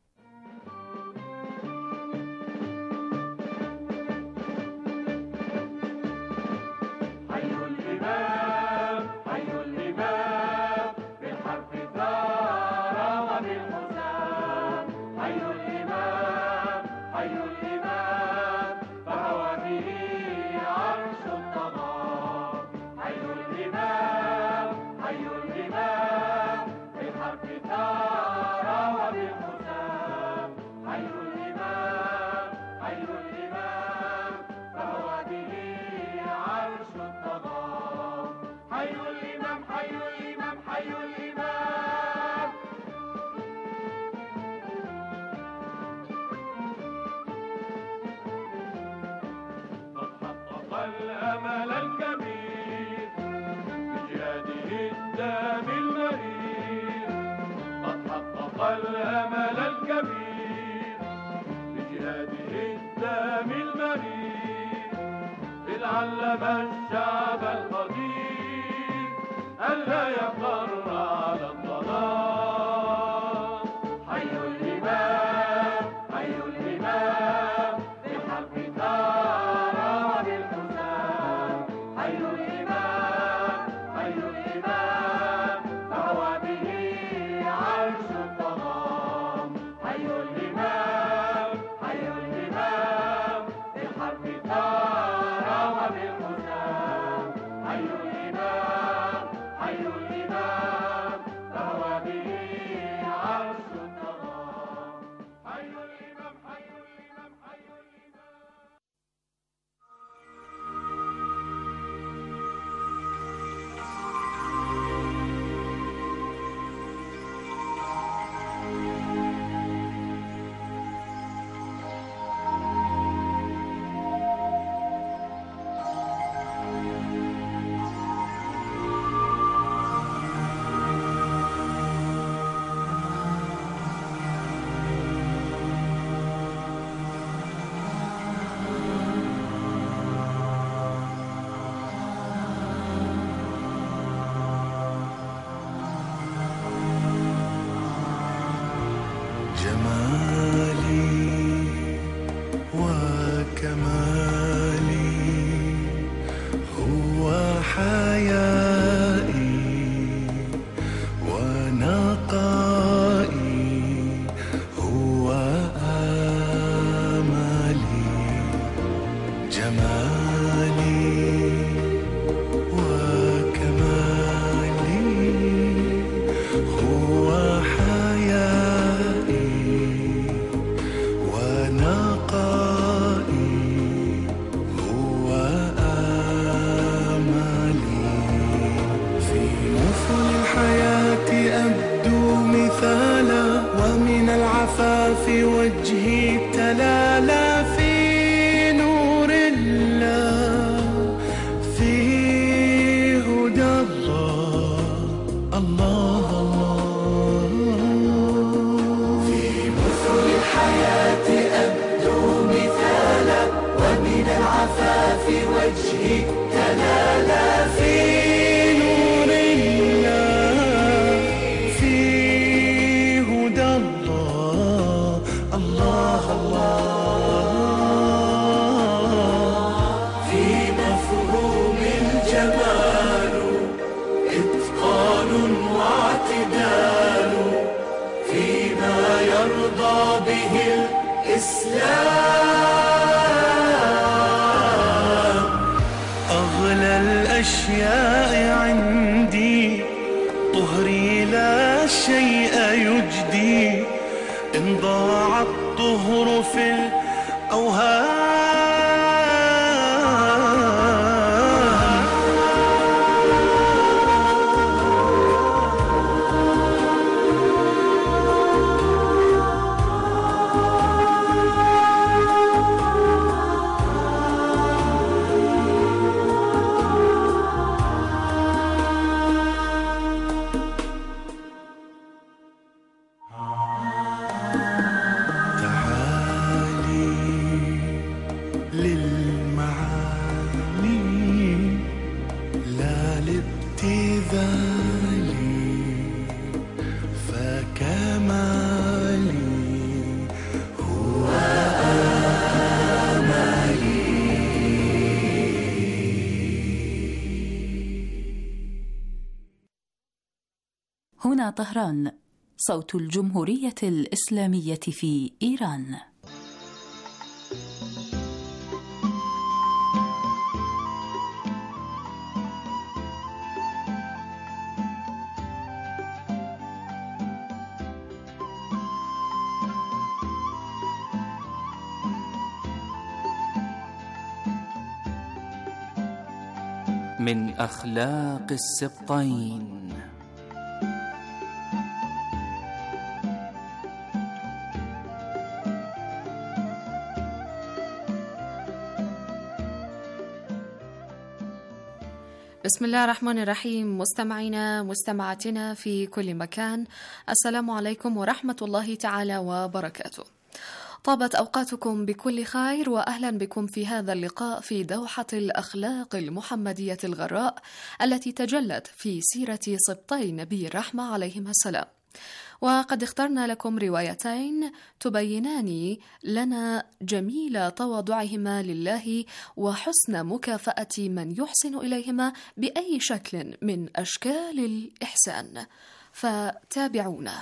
الأمل الكبير بجهاده الدام المرير علم الشعب القدير ألا يقر على الظلام. حي الإمام حي الإمام بالحق ثار وبالحسام. حي الإمام حي الإمام فهو به عرش الظلام. حي الإمام حي الإمام بالحق ثار وبالحسام. حي الإمام حي الإمام فهو به عرش الظلام. حي الإمام حي الإمام حي الإمام. هنا طهران، صوت الجمهورية الإسلامية في إيران. من أخلاق السبطين. بسم الله الرحمن الرحيم. مستمعينا مستمعاتنا في كل مكان، السلام عليكم ورحمة الله تعالى وبركاته. طابت أوقاتكم بكل خير، وأهلا بكم في هذا اللقاء في دوحة الأخلاق المحمدية الغراء التي تجلت في سيرة سبطي نبي الرحمة عليهما السلام. وقد اخترنا لكم روايتين تبينان لنا جميل تواضعهما لله وحسن مكافأة من يحسن إليهما بأي شكل من أشكال الإحسان، فتابعونا.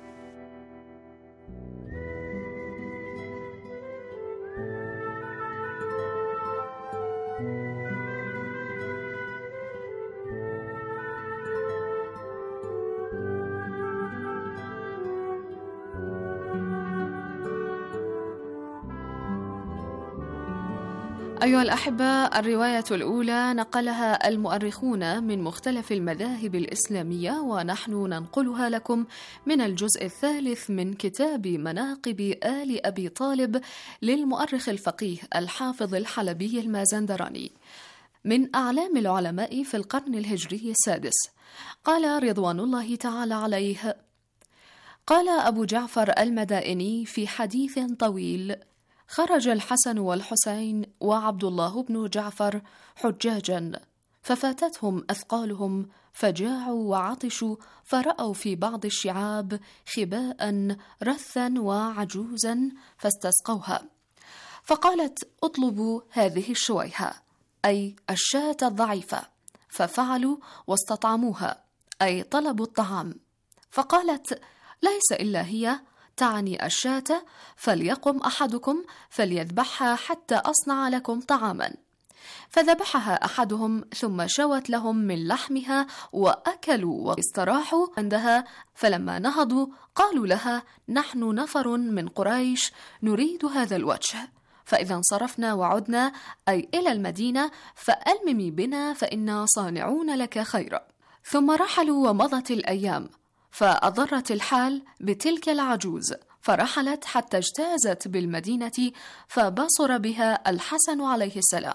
أيها الأحبة، الرواية الأولى نقلها المؤرخون من مختلف المذاهب الإسلامية، ونحن ننقلها لكم من الجزء الثالث من كتاب مناقب آل أبي طالب للمؤرخ الفقيه الحافظ الحلبي المازندراني، من أعلام العلماء في القرن الهجري السادس. قال رضوان الله تعالى عليه: قال أبو جعفر المدائني في حديث طويل: خرج الحسن والحسين وعبد الله بن جعفر حجاجا، ففاتتهم أثقالهم فجاعوا وعطشوا، فرأوا في بعض الشعاب خباء رثا وعجوزا فاستسقوها، فقالت: اطلبوا هذه الشويهة، أي الشاة الضعيفة، ففعلوا واستطعموها، أي طلبوا الطعام، فقالت: ليس إلا هي، تعني الشاة، فليقم أحدكم فليذبحها حتى أصنع لكم طعاما. فذبحها أحدهم، ثم شوت لهم من لحمها وأكلوا واستراحوا عندها، فلما نهضوا قالوا لها: نحن نفر من قريش نريد هذا الوجه، فإذا انصرفنا وعدنا أي إلى المدينة فألممي بنا فإنا صانعون لك خيرا. ثم رحلوا ومضت الأيام، فأضرت الحال بتلك العجوز، فرحلت حتى اجتازت بالمدينة، فبصر بها الحسن عليه السلام،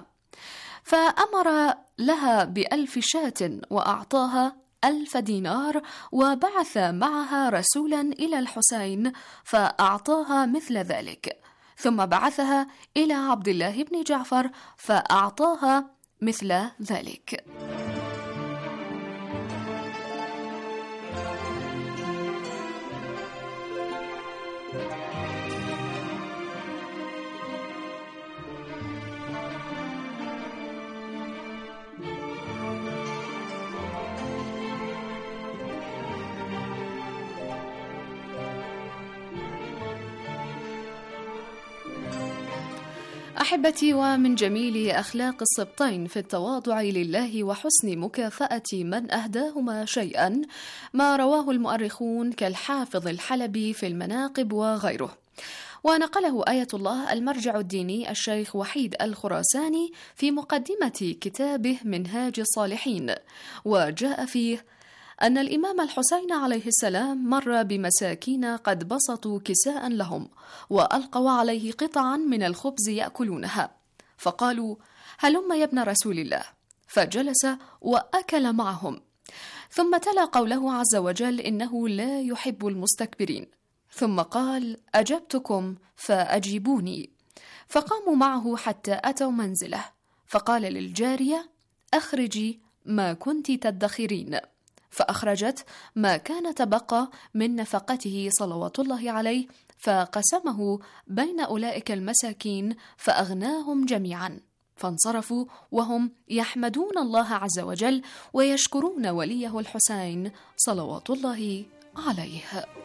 فأمر لها بألف شاة وأعطاها ألف دينار، وبعث معها رسولا إلى الحسين فأعطاها مثل ذلك، ثم بعثها إلى عبد الله بن جعفر فأعطاها مثل ذلك. أحبتي، ومن جميل أخلاق السبطين في التواضع لله وحسن مكافأة من أهداهما شيئا ما رواه المؤرخون كالحافظ الحلبي في المناقب وغيره، ونقله آية الله المرجع الديني الشيخ وحيد الخراساني في مقدمة كتابه منهاج الصالحين، وجاء فيه أن الإمام الحسين عليه السلام مر بمساكين قد بسطوا كساء لهم، وألقوا عليه قطعا من الخبز يأكلونها، فقالوا: هلم يا ابن رسول الله، فجلس وأكل معهم، ثم تلا قوله عز وجل: إنه لا يحب المستكبرين، ثم قال: أجبتكم فأجيبوني، فقاموا معه حتى أتوا منزله، فقال للجارية: أخرجي ما كنت تدخرين، فأخرجت ما كان تبقى من نفقته صلوات الله عليه، فقسمه بين أولئك المساكين فأغناهم جميعا، فانصرفوا وهم يحمدون الله عز وجل ويشكرون وليه الحسين صلوات الله عليه.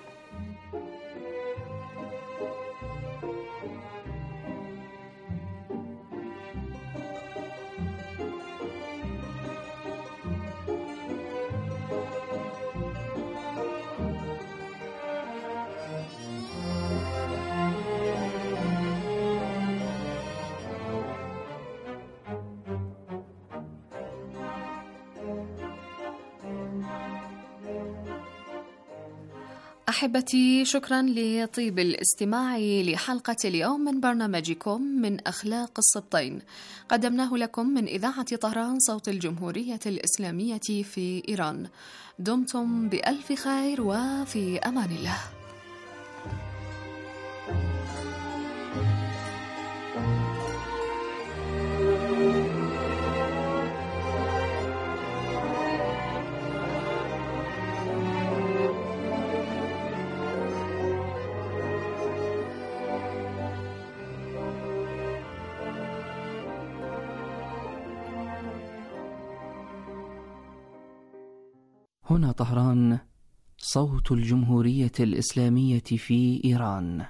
أحبتي، شكرا لطيب الاستماع لحلقة اليوم من برنامجكم من أخلاق السبطين، قدمناه لكم من إذاعة طهران صوت الجمهورية الإسلامية في إيران. دمتم بألف خير وفي أمان الله. هنا طهران، صوت الجمهورية الإسلامية في إيران.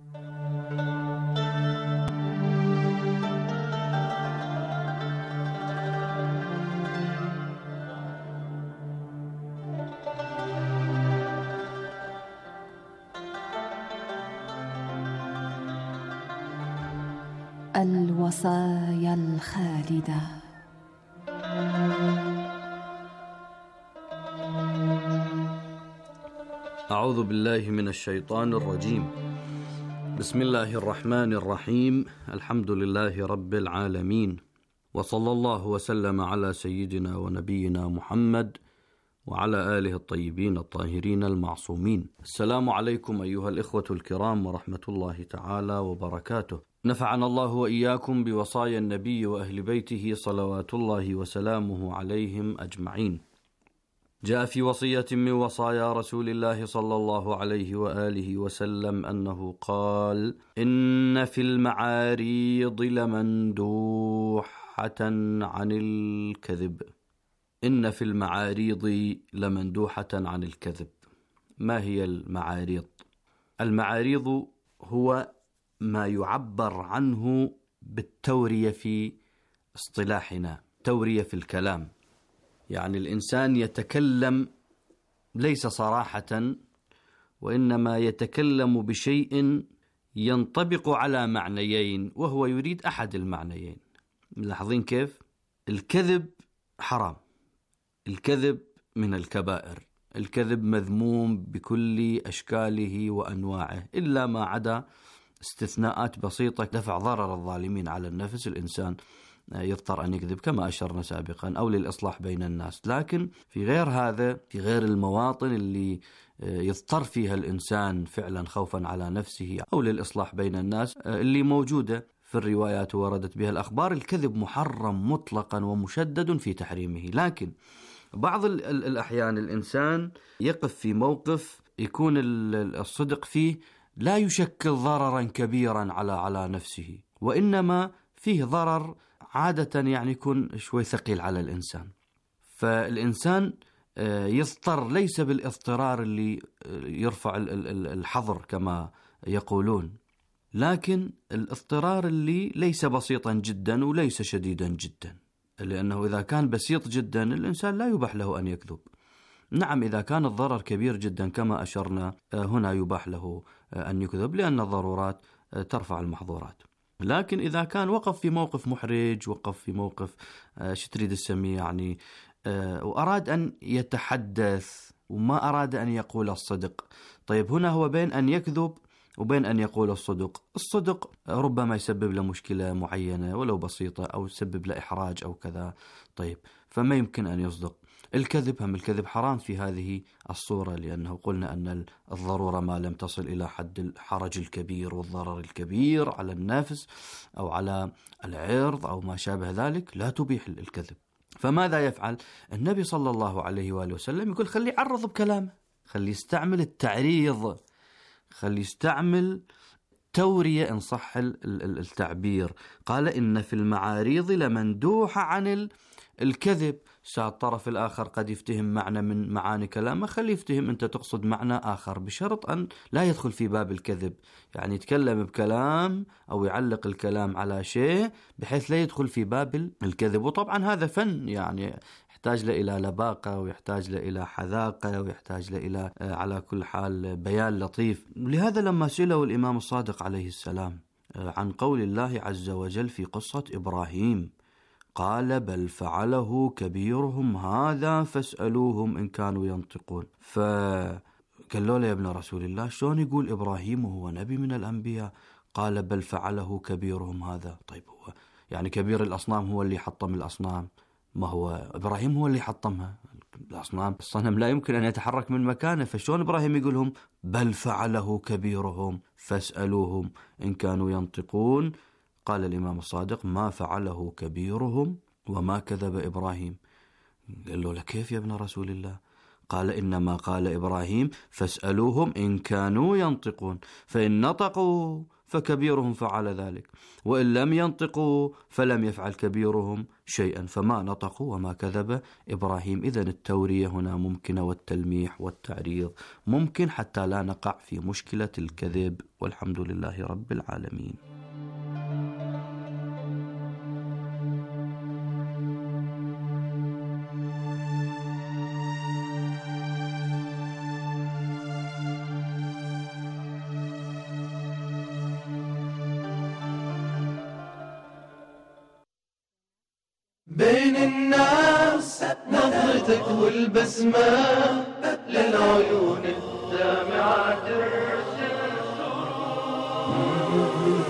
الوصايا الخالدة. أعوذ بالله من الشيطان الرجيم. بسم الله الرحمن الرحيم. الحمد لله رب العالمين، وصلى الله وسلم على سيدنا ونبينا محمد وعلى آله الطيبين الطاهرين المعصومين. السلام عليكم أيها الإخوة الكرام ورحمة الله تعالى وبركاته. نفعنا الله وإياكم بوصايا النبي وأهل بيته صلوات الله وسلامه عليهم أجمعين. جاء في وصية من وصايا رسول الله صلى الله عليه وآله وسلم أنه قال: إن في المعاريض لمندوحة عن الكذب. إن في المعاريض لمندوحة عن الكذب. ما هي المعاريض؟ المعاريض هو ما يعبر عنه بالتورية في اصطلاحنا، تورية في الكلام، يعني الإنسان يتكلم ليس صراحة، وإنما يتكلم بشيء ينطبق على معنيين وهو يريد أحد المعنيين. ملاحظين كيف؟ الكذب حرام، الكذب من الكبائر، الكذب مذموم بكل أشكاله وأنواعه، إلا ما عدا استثناءات بسيطة، دفع ضرر الظالمين على النفس، الإنسان يضطر أن يكذب كما أشرنا سابقا، أو للإصلاح بين الناس. لكن في غير هذا، في غير المواطن اللي يضطر فيها الإنسان فعلا خوفا على نفسه أو للإصلاح بين الناس اللي موجودة في الروايات وردت بها الأخبار، الكذب محرم مطلقا ومشدد في تحريمه. لكن بعض الأحيان الإنسان يقف في موقف يكون الصدق فيه لا يشكل ضررا كبيرا على على نفسه، وإنما فيه ضرر عادة يعني يكون شوي ثقيل على الإنسان. فالإنسان يضطر ليس بالاضطرار اللي يرفع الحظر كما يقولون، لكن الاضطرار اللي ليس بسيطا جدا وليس شديدا جدا، لأنه إذا كان بسيط جدا الإنسان لا يباح له أن يكذب. نعم، إذا كان الضرر كبير جدا كما أشرنا هنا يباح له أن يكذب، لأن الضرورات ترفع المحظورات. لكن إذا كان وقف في موقف محرج، وقف في موقف شو تريد السمي يعني، وأراد أن يتحدث وما أراد أن يقول الصدق، طيب هنا هو بين أن يكذب وبين أن يقول الصدق. الصدق ربما يسبب له مشكلة معينة ولو بسيطة، أو يسبب له إحراج أو كذا، طيب فما يمكن أن يصدق. الكذب هم الكذب حرام في هذه الصورة، لأنه قلنا أن الضرورة ما لم تصل إلى حد الحرج الكبير والضرر الكبير على النفس أو على العرض أو ما شابه ذلك لا تبيح الكذب. فماذا يفعل النبي صلى الله عليه وآله وسلم؟ يقول خلي يعرض بكلامه، خلي يستعمل التعريض، خلي يستعمل تورية إن صح التعبير. قال إن في المعاريض لمندوحة عن الكذب. الطرف الآخر قد يفتهم معنى من معاني كلامه، خلي يفتهم أنت تقصد معنى آخر، بشرط أن لا يدخل في باب الكذب، يعني يتكلم بكلام أو يعلق الكلام على شيء بحيث لا يدخل في باب الكذب. وطبعا هذا فن، يعني يحتاج له إلى لباقة، ويحتاج له إلى حذاقة، ويحتاج له إلى على كل حال بيان لطيف. لهذا لما سئله الإمام الصادق عليه السلام عن قول الله عز وجل في قصة إبراهيم، قال بل فعله كبيرهم هذا فاسألوهم إن كانوا ينطقون. فقال له يا ابن رسول الله، شلون يقول إبراهيم وهو نبي من الأنبياء؟ قال بل فعله كبيرهم هذا. طيب هو يعني كبير الأصنام هو اللي حطم الأصنام؟ ما هو إبراهيم هو اللي حطمها الأصنام، الصنم لا يمكن أن يتحرك من مكانه، فشلون إبراهيم يقولهم بل فعله كبيرهم فاسألوهم إن كانوا ينطقون؟ قال الإمام الصادق ما فعله كبيرهم وما كذب إبراهيم. قال له كيف يا ابن رسول الله؟ قال إنما قال إبراهيم فاسألوهم إن كانوا ينطقون، فإن نطقوا فكبيرهم فعل ذلك، وإن لم ينطقوا فلم يفعل كبيرهم شيئا فما نطقوا وما كذب إبراهيم. إذن التورية هنا ممكنة، والتلميح والتعريض ممكن حتى لا نقع في مشكلة الكذب، والحمد لله رب العالمين. بين الناس نظرتك والبسمة للعيون الدامعة ترسل سرور،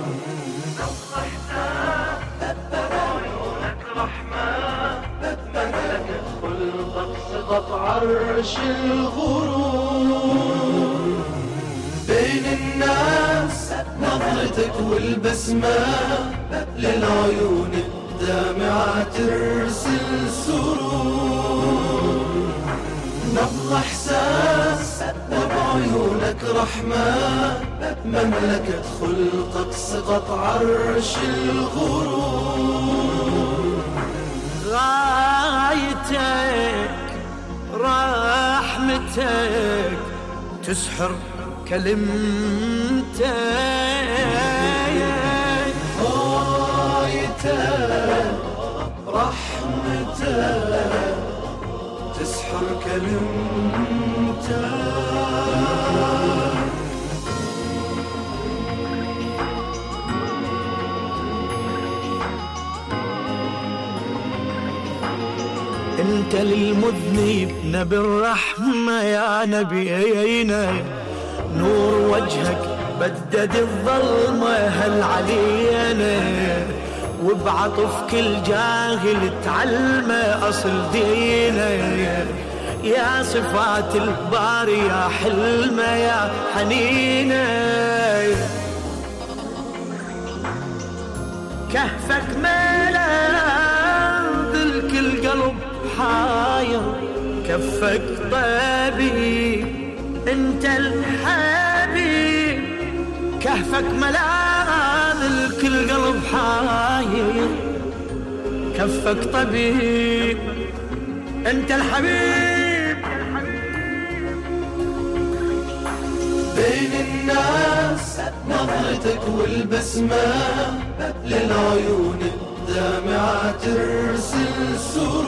عيونك رحمة مملكة خلقك سقط عرش الغرور. بين الناس نظرتك والبسمة للعيون الدامعة ترسل سرور، نبض إحساس وبعيونك رحمة مملكة خلقك سقط عرش الغرور. غايتك رحمتك تسحر كلمتك، رحمتك تسحر كلمتك. انت للمذنب نبي الرحمة يا نبينا، نور وجهك بدد الظلمة هل علينا، وبعطف كل جاهل تعلمه أصل دينه. يا صفات الباري يا حلمه يا حنينه، كهفك ملاذ الكل قلب حاير، كفك طبيب انت الحبيب، كهفك ملاذ الكل قلب حاير، كفك طبيب انت الحبيب. بين الناس نظرتك والبسمة للعيون الدامعة ترسل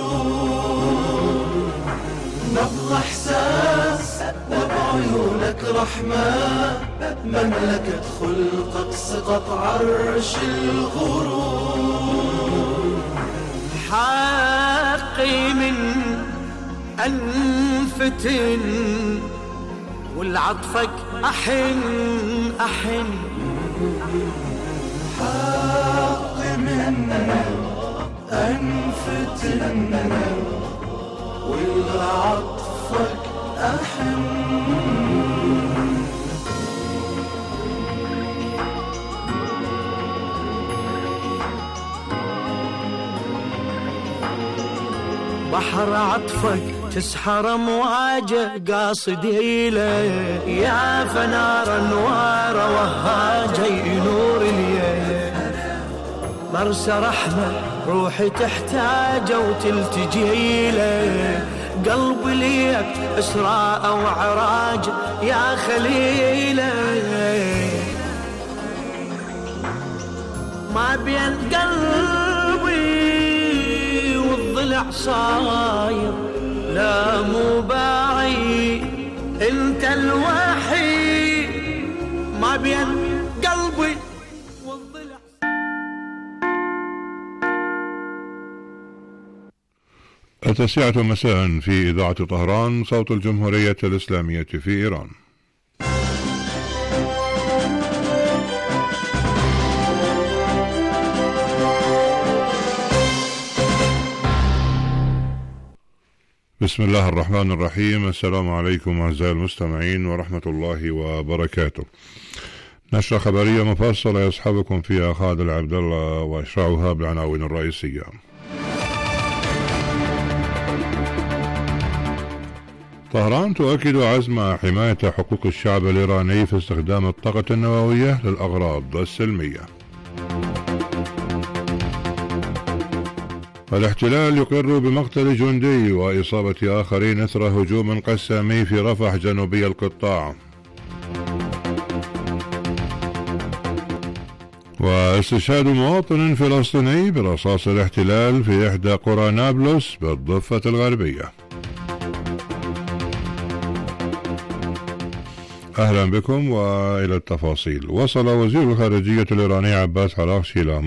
سرور، نبض إحساس وبعيونك رحمة مملكة خلقك سقط عرش الغرور. حقي من أنفتن والعطفك أحن أحن، حقي من أنفتن والعطفك أحن. بحر عطفك تسحر مواجه قاصدي له، يا فنار انوار وهاجي نور الليل، مرسى رحمة روحي تحتاجه وتلتجي له، قلبي ليك إسراء وعراج يا خليله، ما بين قلبي والضلع صاير لا مو باعي انت الوحيد، ما بين قلبي والضلع. التاسعة مساء في إذاعة طهران صوت الجمهورية الإسلامية في إيران. بسم الله الرحمن الرحيم. السلام عليكم أعزائي المستمعين ورحمة الله وبركاته. نشرة خبرية مفصلة يصحبكم فيها خالد العبد الله وأشرعها بالعناوين الرئيسية. طهران تؤكد عزم حماية حقوق الشعب الإيراني في استخدام الطاقة النووية للأغراض السلمية. الاحتلال يقر بمقتل جندي وإصابة آخرين إثر هجوم قسامي في رفح جنوبي القطاع. واستشهاد مواطن فلسطيني برصاص الاحتلال في إحدى قرى نابلس بالضفة الغربية. أهلا بكم وإلى التفاصيل. وصل وزير الخارجية الإيراني عباس عراقچي إلى